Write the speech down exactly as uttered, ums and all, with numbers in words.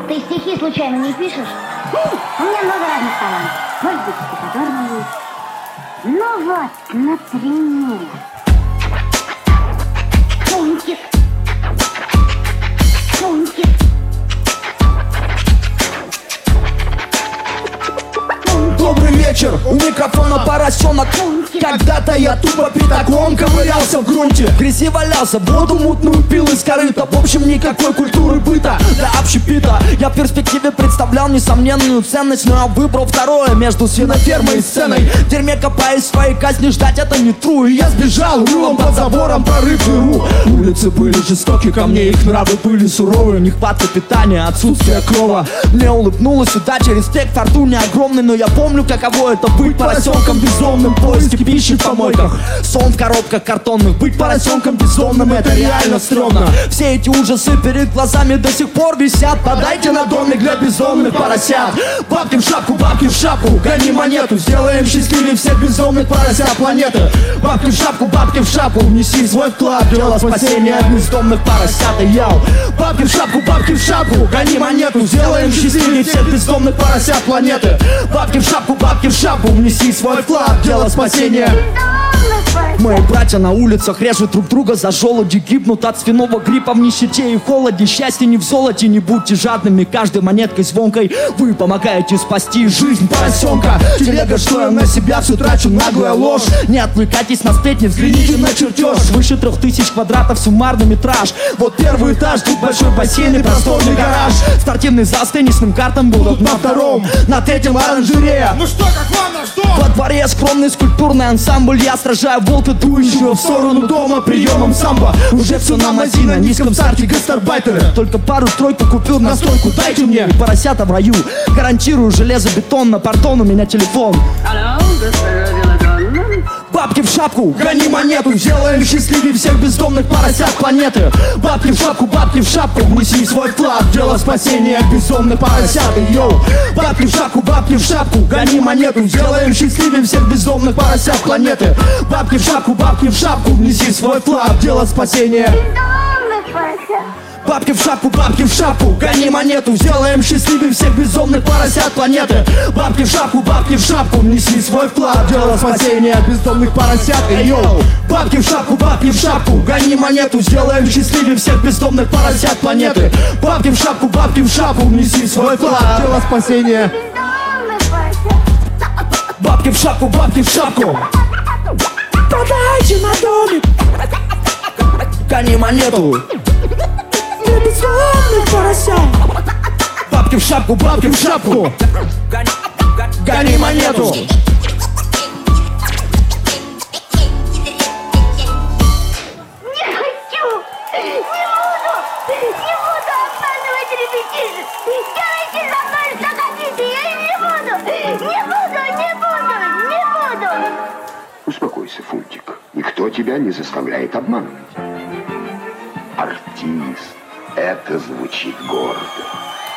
Ты стихи случайно не пишешь? У меня много разных талантов. Может быть, стихотворные. Ну вот, например... Фунтик. Фунтик. Добрый вечер, у микрофона поросенок. Когда-то я тупо пятаком ковырялся в грунте, в грязи валялся, воду мутную пил из корыта. В общем, никакой культуры быта для общепита. Я в перспективе представлял несомненную ценность, но я выбрал второе между свинофермой и сценой. В дерьме копаясь своей казни, ждать это не true. И я сбежал рылом под забором, прорыв дыру. Улицы были жестоки, ко мне их нравы были суровые. Нехватка питания, отсутствие крова. Мне улыбнулась удача, респект фортуне огромный. Но я помню, каково это быть поросенком безумным в поиске пищи в помойках. Сон в коробках картонных. Быть поросенком безумным — это реально стрёмно. Все эти ужасы перед глазами до сих пор висят. Подайте на домик для безумных поросят. Бабки в шапку, бабки в шапку, гони монету. Сделаем счастливее всех безумных поросят планеты. Бабки в шапку, бабки в шапку, внеси свой вклад в дело спасения бездомных поросят. И яу. Бабки в шапку, бабки в шапку, гони монету. Сделаем счастливее всех бездомных поросят планеты. Бабки в шапку, бабки в шапку, внеси свой вклад в дело спасения. Мои братья на улицах режут друг друга за желуди, гибнут от свиного гриппа в нищете и холоде. Счастье не в золоте, не будьте жадными, каждой монеткой звонкой вы помогаете спасти жизнь поросенка. Телега, что я на себя все трачу, наглая ложь. Не отвлекайтесь на сплетни, взгляните на чертеж. Выше трех тысяч квадратов суммарный метраж. Вот первый этаж, тут большой бассейн и просторный гараж. Спортивный зал с теннисным картом будут на втором. На третьем оранжерея. Ну что, как вам наш дом? Во дворе скромный скульптурный ансамбль. Я сражаю волка, дующего в сторону дома приемом самбо. Уже все на мази, на низком старте гастарбайтеры. Только пару-тройку купил на стойку, дайте мне. И поросята в раю, гарантирую железобетон. На пардон, у меня телефон. Бабки в шапку, гони монету. Сделаем счастливее всех бездомных поросят планеты. Бабки в шапку, бабки в шапку, внеси свой вклад в дело спасения бездомных поросят. И йоу. Бабки в шапку, бабки в шапку, гони монету. Сделаем счастливее всех бездомных поросят планеты. Бабки в шапку, бабки в шапку, внеси свой вклад в дело спасения. Бабки в шапку, бабки в шапку, гони монету. Сделаем счастливее всех бездомных поросят планеты. Бабки в шапку, бабки в шапку, внеси свой вклад в дело спасения бездомных поросят. Эй, йоу. Бабки в шапку, бабки в шапку, гони монету. Сделаем счастливее всех бездомных поросят планеты. Бабки в шапку, бабки в шапку, внеси свой вклад в дело спасения. Бабки в шапку, бабки в шапку. Подайте на домик, гони монету. Безумных поросят. Бабки в шапку, бабки в шапку, гони монету. Не хочу, не буду, не буду обманывать репетиции. Делайте со мной что хотите, я не буду, не буду, не буду, не буду. Успокойся, Фунтик, никто тебя не заставляет обманывать. Артист. Это звучит гордо.